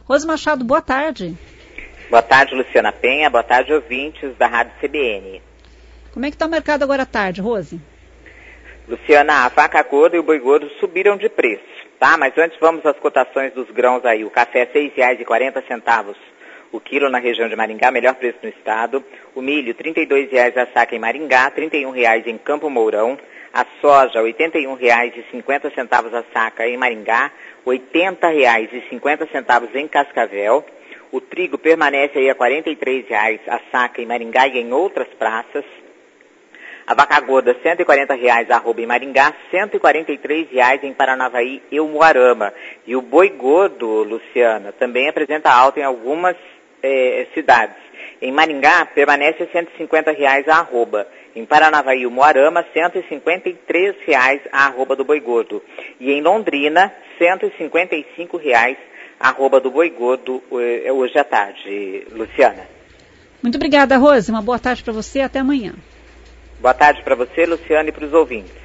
Rose Machado, boa tarde. Boa tarde, Luciana Penha. Boa tarde, ouvintes da Rádio CBN. Como é que está o mercado agora à tarde, Rose? Luciana, a vaca gorda e o boi gordo subiram de preço, tá? Mas antes vamos às cotações dos grãos aí. O café R$ 6,40 o quilo na região de Maringá, melhor preço no estado. O milho, R$ 32,00 a saca em Maringá, R$ 31,00 em Campo Mourão. A soja, R$ 81,50 a saca em Maringá, R$ 80,50 em Cascavel. O trigo permanece aí a R$ 43,00 a saca em Maringá e em outras praças. A vaca gorda, R$ 140,00 a arroba em Maringá, R$ 143,00 em Paranavaí e Umuarama. E o boi gordo, Luciana, também apresenta alta em algumas cidades. Em Maringá, permanece R$ 150,00 a arroba. Em Paranavaí e Umuarama, R$ 153,00 a arroba do boi gordo. E em Londrina, R$ 155,00 a arroba do boi gordo hoje à tarde, Luciana. Muito obrigada, Rose. Uma boa tarde para você. Até amanhã. Boa tarde para você, Luciana, e para os ouvintes.